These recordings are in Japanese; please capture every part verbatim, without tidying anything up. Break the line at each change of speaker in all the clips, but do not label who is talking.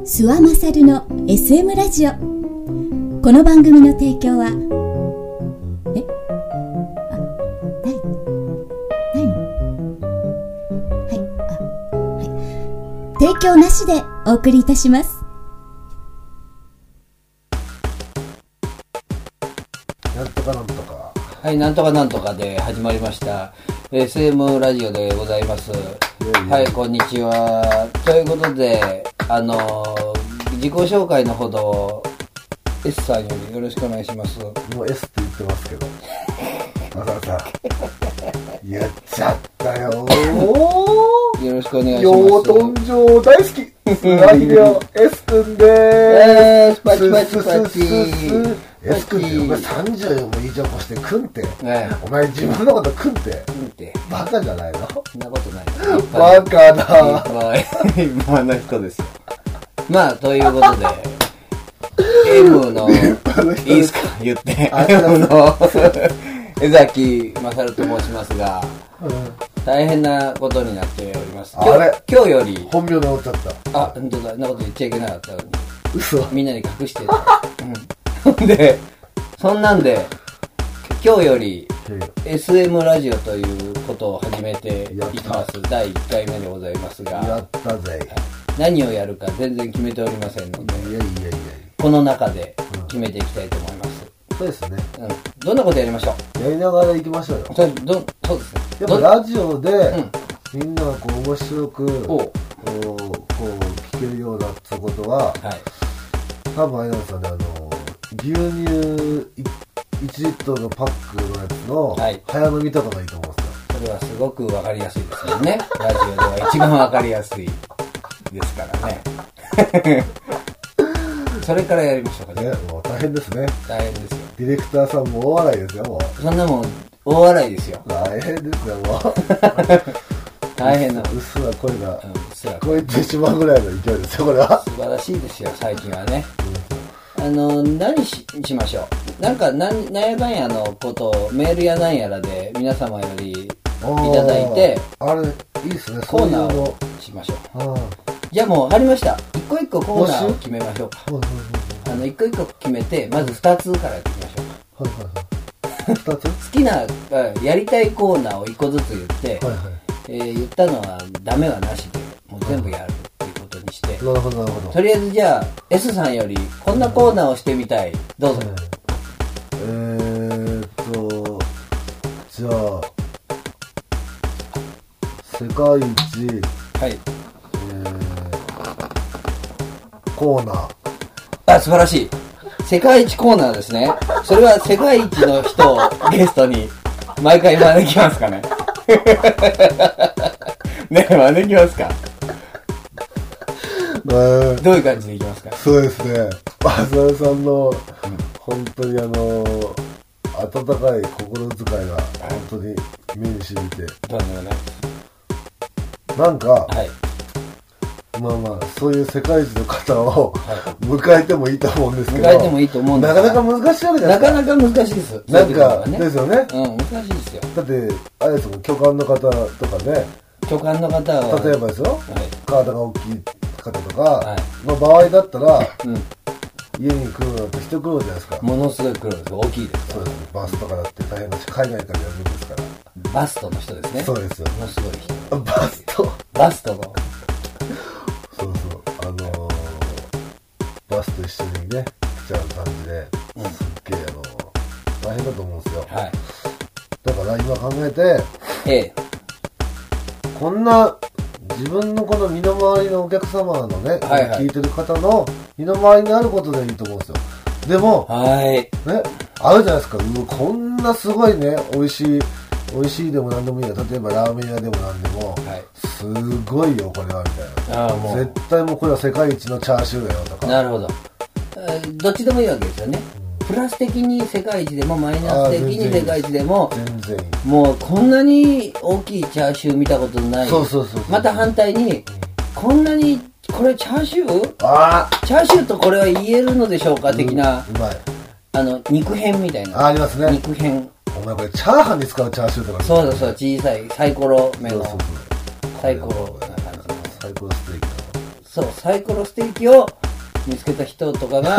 諏訪勝の エスエム ラジオ。この番組の提供はえあないないのはいあはい提供なしでお送りいたします。
なんとかなんとか
はい、なんとかなんとかで始まりました エスエム ラジオでございます。はい、こんにちは。ということで、あの自己紹介のほど S さんよりよろしくお願いします。
もう S って言ってますけどわざわざやっちゃったよ
よろしくお願いします。
養豚場大好きスライデオ S 君でーす。
パチパチパチ
S 君ってお前さんじゅうも以上越して君って、ね、お前自分のこと君って君ってバカじゃないの？
そんなことない
バカだ
一般な人ですよ。まあということでM のいいですか言って M の江崎勝と申しますが、うん、大変なことになっております。
あれ
今日より
本名直っちゃった。
あ、本当だ、そんなこと言っちゃいけなかったのに
嘘
みんなに隠してた、うん、でそんなんで今日より エスエム ラジオということを始めていきます。だいいっかいめでございますが、
やったぜ。
何をやるか全然決めておりませんので、
いやいやいや
この中で決めていきたいと思います、
うん、そうですね、
うん、どんなことやりましょう。
やりながら行きましょうよ。
そどそうですね。
やっぱラジオで、うん、みんながこう面白くこうこう聞けるようだってことは、はい、多分あれなんですよね、あの牛乳いちリットルのパックのやつの、はい、早飲みとかがいいと思うんですよ。
それはすごくわかりやすいですよねラジオでは一番わかりやすいですからねそれからやりましょうかね。
もう大変ですね。
大変ですよ。
ディレクターさんも大笑いですよ。もう
そんなもん大笑いですよ。
大変ですよ。もう
大変な
うっすら声が
聞
こえてしまうぐらいの勢いですよ。これは
素晴らしいですよ最近はね、うん、あの何 し, しましょう。なんか何なんやかんやのことをメールやなんやらで皆様よりいただいて、
あれいいですね。
コーナーをしましょう。じゃあもうありました。一個一個コーナーを決めましょうか。あの一個一個決めてまず二つからやっていきましょうか。はいはいはい。二つ？好きなやりたいコーナーを一個ずつ言って、はいはい、えー、言ったのはダメはなしでもう全部やるっていうことにして、
なるほどなるほど。
とりあえずじゃあ S さんよりこんなコーナーをしてみたい。どうぞ。
えーっとじゃあ世界一、はい、えー、コーナー。
あ、素晴らしい。世界一コーナーですね。それは世界一の人をゲストに毎回招きますかね。ねえ、招きますか。どういう感じでいきますか。
そうですね。浅田さんの、うん、本当にあの温かい心遣いが本当に目に染みて。
どんなね。
なんか、はい、まあまあそういう世界一の方を、はい、迎えてもいいと思うんですけど、
迎えてもいいと思うんです
なかなか難しいわけじゃないですか。
なかなか難しいです。
なんか、ね、ですよね。
うん、難しいですよ。
だってあれですもん、巨漢の方とかね。
巨漢の方は
例えばですよ、はい、体が大きい方とか、はい、の場合だったら、うん、家に来るのって一苦労じゃないですか。
ものすごい苦労です。大きいです。
そうです。バスとかだって大変だし、海外からやるんですから。
バストの人ですね。
そうですよ。
ものすごい人。
バスト
バストの
そうそう、あのー、バスと一緒にね来ちゃう感じで、うん、すっげえあのー、大変だと思うんですよ。はい。だから今考えて、ええ、こんな自分のこの身の回りのお客様のね、はいはい、聞いてる方の身の回りにあることでいいと思うんですよ。でも、はい、ね、あるじゃないですか。うこんなすごいね、美味しい美味しいでも何でもいいよ。例えばラーメン屋でも何でも、はい、すごいよこれはみたいな。あもう絶対もうこれは世界一のチャーシューだよとか。なるほど。
どっちでもいいわけですよね。うん、プラス的に世界一でもマイナス的に世界一でも
全然いい。
もうこんなに大きいチャーシュー見たことない。
そうそうそうそう。
また反対に、うん、こんなにこれチャーシュー？ああ。チャーシューとこれは言えるのでしょうか、うん、的な。うまい。あの肉片みたいな。
あ、ありますね。
肉片。
お前これチャーハンに使うチャーシューとか、ね、
そうだそう、小さいサイコロ目のサイコロな感じの
サイコロステーキの
そうサイコロステーキを見つけた人とかが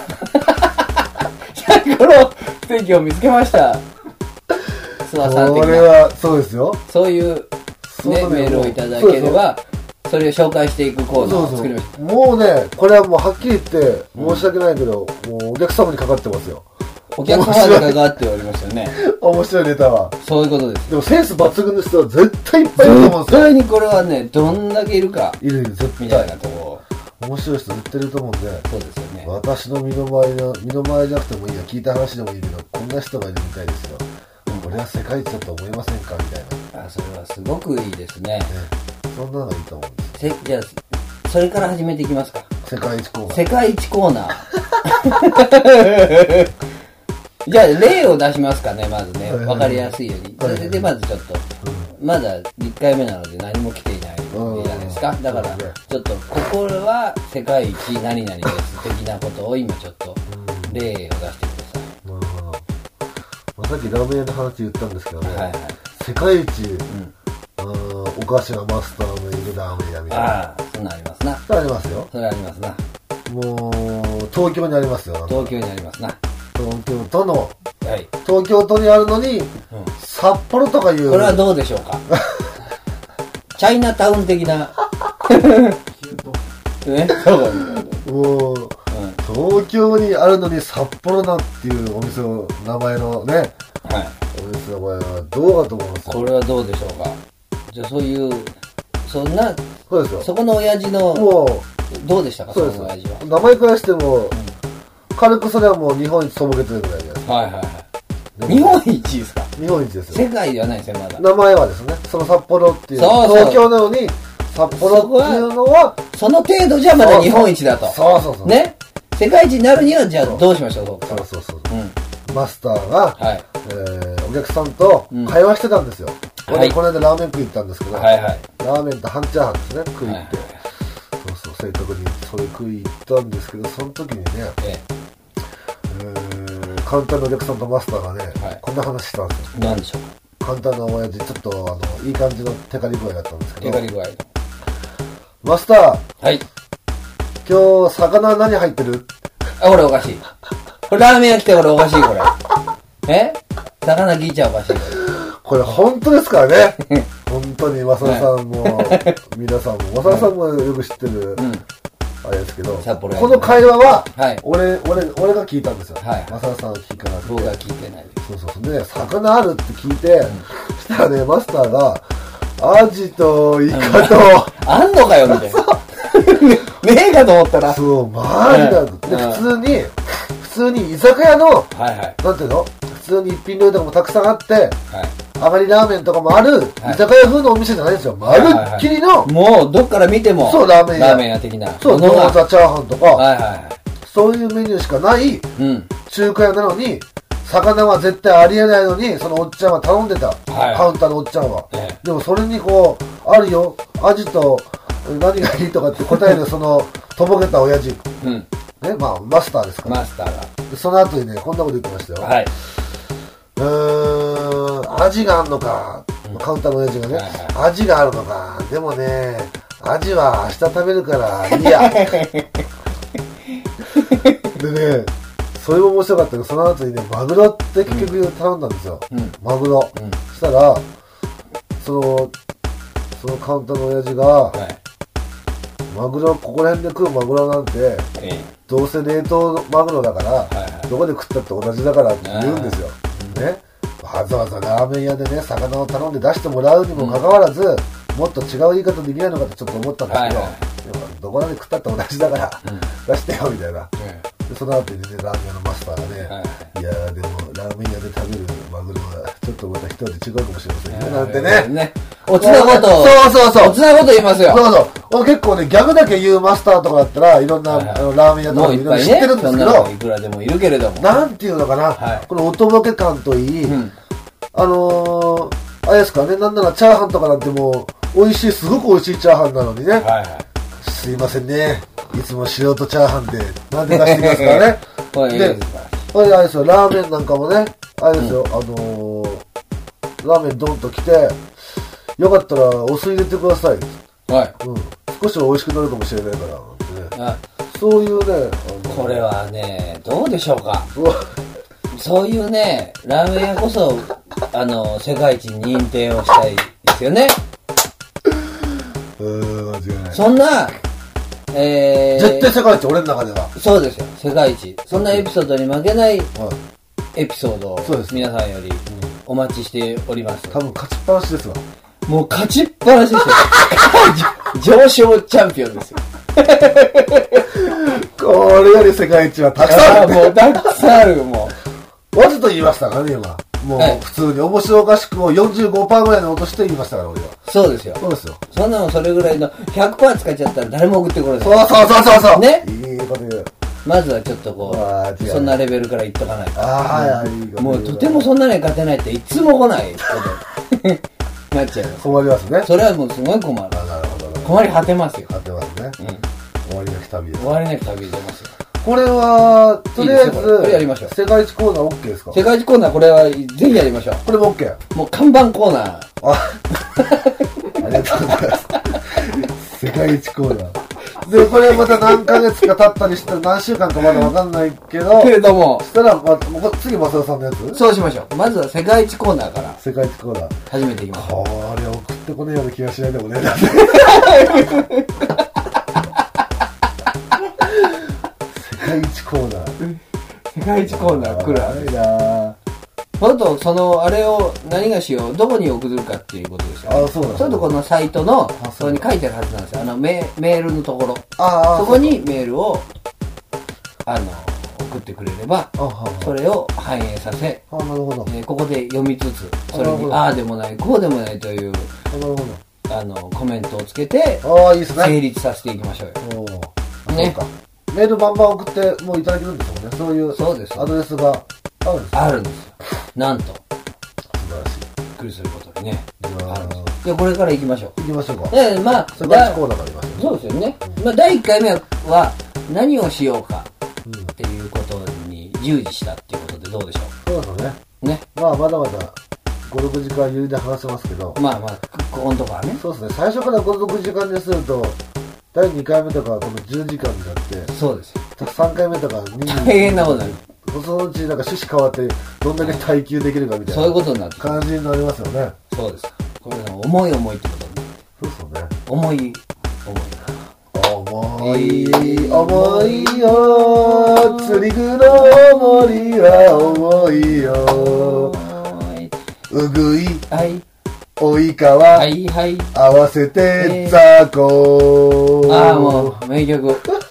サイコロステーキを見つけました諏訪さん的な
これはそうですよ。
そういう、ね、メールをいただければそれを紹介していくコーナーを作りました。
そうそうもうねこれはもうはっきり言って申し訳ないけど、うん、もうお客様にかかってますよ。
お客様にかかっておりますよね。
面白いネタは
そういうことです。
でもセンス抜群の人は絶対いっぱいいると思うんですよ。
絶対にこれはねどんだけいるか
いるいる絶対
みたいなとこ
面白い人絶対いると思うんで。
そうですよね。
私の身の回りの身の回りじゃなくてもいいや聞いた話でもいいけどこんな人がいるみたいですよ、うん、これは世界一だと思いませんかみたいな。
あそれはすごくいいですね。ね
そんなのがいいと思うんです。
せじゃあそれから始めていきますか。
世界一コーナー
世界一コーナーじゃあ例を出しますかねまずね分かりやすいように。それでまずちょっと、うん、まだいっかいめなので何も来ていないじゃないですか。だからちょっとここは世界一何々です的なことを今ちょっと例を出してください。
なるほど。まあ、さっきラーメン屋の話言ったんですけどね、はいはい、世界一、うん、お菓子がマスターのいるラーメン屋みたいな。
ああそんなありますな。
それありますよ。
それありますな。
もう東京にありますよ。
東京にありますな。
東京都の、はい、東京都にあるのに、うん、札幌とかいう。
これはどうでしょうか。チャイナタウン的な。ね、
もう、うん、東京にあるのに札幌なっていうお店の名前のね、はい、お店の名前はどうかと思いますよ。
これはどうでしょうか。じゃあそういうそんな
そうですよ。
そこの親父のもうどうでしたか。そうです。その親父は
名前からしても、うん、軽くそれはもう日本一とぼけてるぐらいじゃないですか。
はいはいはい。日本一ですか。
日本一ですよ。
世界ではないですよまだ。
名前はですね、その札幌っていう、
そうそう、
東京のように札幌っていうのは
その程度じゃまだ日本一だと。
そうそうそう。
ね。世界一になるにはじゃあどうしましょう。
そうそうそう。うん、マスターが、はい、えー、お客さんと会話してたんですよ。うん、俺、はい、この間ラーメン食い行ったんですけど、はいはい、ラーメンと半チャーハンですね食い行って、はいはい、そうそう正確にそれ食い行ったんですけど、その時にね、ええカウンターのお客さんとマスターがね、はい、こんな話したんですよ。
何でしょうか。
カウンターの親父ちょっとあのいい感じのテカリ具合だったんですけど、
テカリ具合
マスター、
はい、
今日魚何入ってる？
あ、これおかしい。これラーメン屋来てこれおかしいこれ。え？魚聞いちゃおかしいこれ。
これ本当ですからね。本当にマサさんも、はい、皆さんもマサさんもよく知ってる、うん、あれですけど、この会話は、はい、俺俺俺が聞いたんですよ。はい、マサさんが聞かなくて。
僕が聞いてないです。
そうそうそう。で魚あるって聞いて、うん、したらねマスターがアジとイカと、うん、
あんのかよみたいな。ねえかと思ったら。
そう、マジだ。で普通に普通に居酒屋の、はいはい、なんていうの？普通に一品料理とかもたくさんあって、はい、上がりラーメンとかもある、はい、居酒屋風のお店じゃないんですよ。まるっきりの、はいはいはい、
もうどっから見ても
そうラーメン屋
ラーメン屋的な
そう餃子チャーハンとか、
はいはいはい、
そういうメニューしかない、うん、中華屋なのに魚は絶対ありえないのにそのおっちゃんは頼んでた、はい、カウンターのおっちゃんは、はい、でもそれにこうあるよアジと何がいいとかって答えるそのとぼけた親父、うんね、まあマスターですから。
マスターが
でその後にねこんなこと言ってましたよ。はい。うーんアジがあるのか、うん、カウンターの親父がね、はいはい、アジがあるのか、でもねアジは明日食べるからいいや。でねそれも面白かったけどその後にねマグロって結局頼んだんですよ。うん、マグロ。うん、そしたらそのそのカウンターの親父が。はいマグロここら辺で食うマグロなんて、ええ、どうせ冷凍マグロだから、はいはい、どこで食ったって同じだからって言うんですよ、ね、わざわざラーメン屋でね魚を頼んで出してもらうにもかかわらず、うん、もっと違う言い方できないのかってちょっと思ったんですけど、はいはい、でもどこで食ったって同じだから、うん、出してよみたいな、うん、でその後にねラーメン屋のマスターがね、はいはい、いやーでもラーメン屋で食べるマグロはちょっとまた一人違うかもしれませんよ、なんてね、ね
おつなこと、
そうそうそう。
おつなこと言いますよ。
そうそう。結構ね、ギャグだけ言うマスターとかだったら、いろんな、はいはい、あのラーメン屋とかいろいろ知ってるんですけど、
ね、いくらでもいるけれども。
なんていうのかな、はい、このおとぼけ感といい、うん、あのー、あれですかね、なんならチャーハンとかなんてもう、美味しい、すごく美味しいチャーハンなのにね、はいはい、すいませんね、いつも素人チャーハンで、なんで出してきますからね。で、これあれですよ、ラーメンなんかもね、あれですよ、うん、あのー、ラーメンドンと来て、よかったらお酢入れてください。はい。うん。 少しは美味しくなるかもしれないからってね。そういうね、
これはね、どうでしょうか。そういうね、ラーメン屋こそ、あの、世界一に認定をしたいですよね。
うーん、間違いない。
そんな、えー、
絶対世界一、俺の中では。
そうですよ、世界一。そんなエピソードに負けないエピソードを皆さんよりお待ちしております。
多分勝ちっぱなしですわ。
もう勝ちっぱなしですよ。上昇チャンピオンですよ。
これより世界一はたくさんある。
もうたくさんある、も
う。わざと言いましたからね、今。もう普通に面白おかしくも よんじゅうごパーセント ぐらいの落として言いましたから、俺は。
そうですよ。
そうですよ。
そんなのそれぐらいの ひゃくパーセント 使っちゃったら誰も送ってこれない。
そうそうそうそうそう。
ね。
いいこと言う。
まずはちょっとこう、そんなレベルから言っとかないと。
ああ、はい、いいこと
もうとてもそんなに勝てないっていつも来ないことなっちゃいます。
困りますね。
それはもうすごい困る。
なるほど。
困り果てますよ。
果てますね。うん。終わりなき旅です。
終わりなき旅出ますよ。
これは、とりあえず、
これやりましょう。
世界一コーナー OK ですか？
世界一コーナー、これはぜひやりましょう。
これも OK。
もう看板コーナー。あ
ありがとうございます。世界一コーナー。で、これまた何ヶ月か経ったりしたら何週間かまだわかんないけど。
けれども。
そしたら、ま、次、マサオさんのやつ？
そうしましょう。まずは世界一コーナーから。
世界一コーナー。
始めていきましょう。
これ送ってこねえような気がしないでもね。世界一コーナー。
世界一コーナー来るわ。
いな
ほんと、その、あれを何がしよう、どこに送るかっていうことですよ、ね。
あ、そうだ。
ちょっとこのサイトの、そこに書いてあるはずなんですよ。あの、メメールのところ。
ああ。
そこにメールを、あの、送ってくれれば、それを反映させ、
あ、なるほど。
えー、ここで読みつつ、それに、ああでもない、こうでもないという、
なるほど。
あの、コメントをつけて、
ああ、いいですね。
成立させていきましょうよ。
おね。そうか。メールバンバン送ってもういただけるんですもんね。そういう
そうです
アドレスがあるんです
あるんですよ。なんと。
素晴らしい。
びっくりすることにね。
じゃあ、
じゃあこれから行きましょう。
行きましょうか。
ええ、まあ、
世界一コーナーから行きましょう。
そうですよね。まあ、だいいっかいめは何をしようかっていうことに従事したっていうことでどうでしょ
う。そうですね。
ね。
まあ、まだまだご、ろくじかん余裕で話せますけど。
まあまあ、ここのとこはね。
そうですね。最初からご、ろくじかんにすると、だいにかいめとかはこのじゅうじかんになって、
そうですよ。
さんかいめとかに
大変なことになる。
そのうちなんか趣旨変わって、どんだけ耐久できるかみたいな。
そういうことになって
感じになりますよね。
そうです。これは重い重いってことに。
そうですよね。
重い、
重い。重い、重いよ。釣り具の森は重いよ。うぐい。
はい。
おいかわ。
はいはい。
合わせてザコ。
ああ、もう、名曲。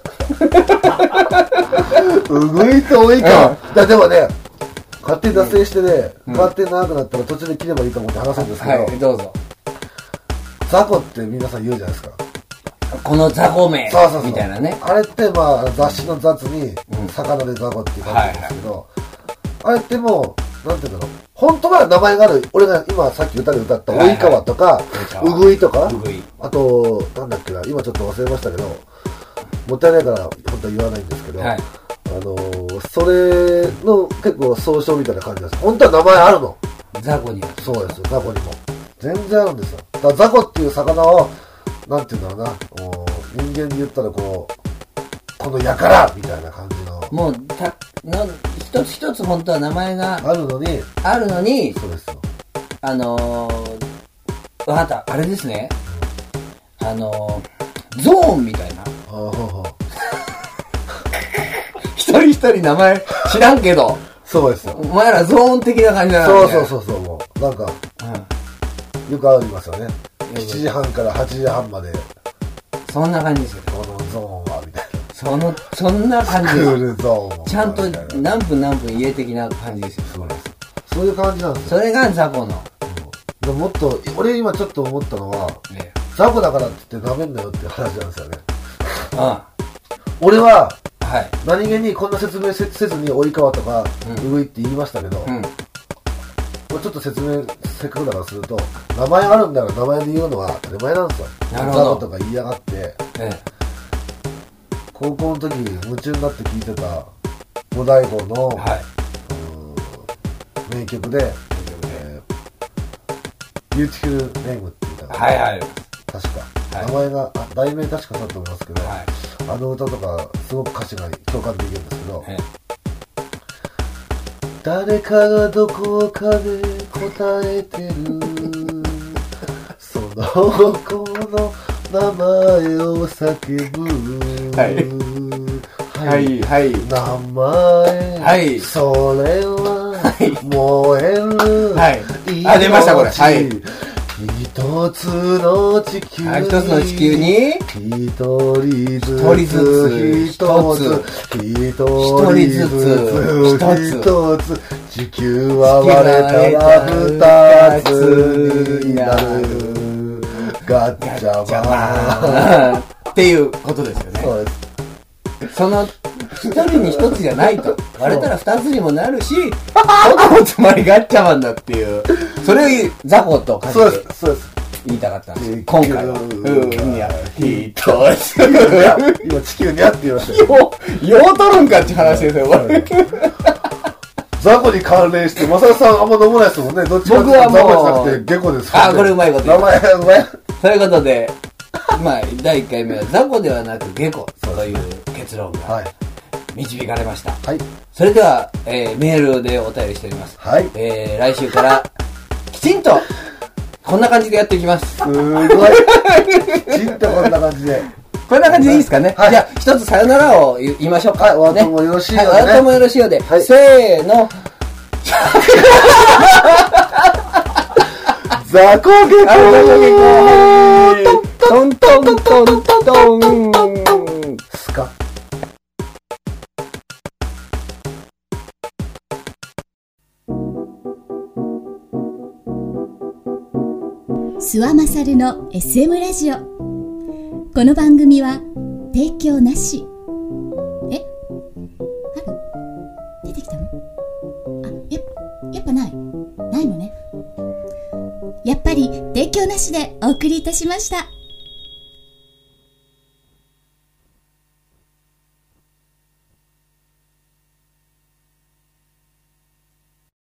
うぐいとおいかわ。だでもね、勝手に脱線してね、勝手に長くなったら途中で切ればいいと思って話すんですけど。
はい、どうぞ。
ザコって皆さん言うじゃないですか。
このザコ名
そうそうそう
みたいなね。
あれってまあ雑誌の雑に、魚でザコっていう感じなんですけど、あれってもう、なんていうんだろう。本当は名前がある、俺が今さっき歌で歌ったおいかわとか、うぐいとか、あと、なんだっけな、今ちょっと忘れましたけど、もったいないから本当は言わないんですけど、はい、あのー、それの結構総称みたいな感じなんです。本当は名前あるの。
ザコにも。
そうですよ、ザコにも。全然あるんですよ。だからザコっていう魚を、なんていうんだろうな、人間に言ったらこう、この輩みたいな感じの。
もう、た、の、一つ一つ本当は名前が
あるのに、
あるのに、
そうですよ。
あのー、わかった、あれですね。あのー、ゾーンみたいな。
はあはあ、
一人一人名前知らんけど。
そうですよ。
お前らゾーン的な感じだな。
そうそうそうそう、もう、なんか、うん、よくありますよね。しちじはんからはちじはんまで。
そんな感じですよ。
このゾーンは、みたいな。
その、そんな感じです。
クールゾーン。
ちゃんと何分何分家的な感じですよ。
そうです。そういう感じなんです
よ。それがザコの。
うん、もっと、俺今ちょっと思ったのは、ね、ザコだからって言って舐めんなよって話なんですよね。ああ、俺は、はい、何気にこんな説明せずにおいかわとか、うぐいって言いましたけど、うん、ちょっと説明せっかくだからすると、名前あるんだから名前で言うのは当たり前なんですよ。ザコとか言いやがって、ええ、高校の時夢中になって聴いてた五大悟の、はい、名曲で、えー、ビューティフルネームって言ったの。
はいはい。
確か。 名前が、あ、題名確かだと思いますけど、はい、あの歌とかすごく歌詞が共感できるんですけど、はい、誰かがどこかで答えてるその子の名前を叫ぶ、
はいはいはい、
名前、はい、それは、はい、燃える、はい、
あ、出ましたこれ、はい、
一つの地球に、
一つの地球に
一人ずつ、一つ、一人ずつ、一つ、地球は割れたら二つになる、ガッチャマン
っていうことですよね。
そうです。
その一人に一つじゃないと、割れたら二つにもなるし、僕もつまりガッチャマンだっていう、それを雑魚とかけて言いたかったんです。今回はうんにゃひとつ
今地球にゃって言いましたよ。
ようとるんかって話ですよ。
雑魚に関連して、まささんあんま飲まないですもんね。どっちかっていうと雑魚じゃなくてゲコですから
ね。あ、これうまいこと
名前うまい。
そういうことで、まあだいいっかいめは雑魚ではなくゲコという結論が導かれました。はい。それでは、えー、メールでお便りしております。はい。えー、来週からきちんとこんな感じでやっていきます。
すごい。きちんとこんな感じで。
こんな感じでいいですかね。はい、じゃあ一つさよならを言いましょうか。
はい。お後もよろしいようで、ね。
はい。お後もよろしいようで。はい、せーの。
ザコゲコー
トントントントン
スカ
諏訪勝の エスエム ラジオ。この番組は提供なし。え？ある？出てきたの？あ、や、やっぱない。ないのね。やっぱり提供なしでお送りいたしました。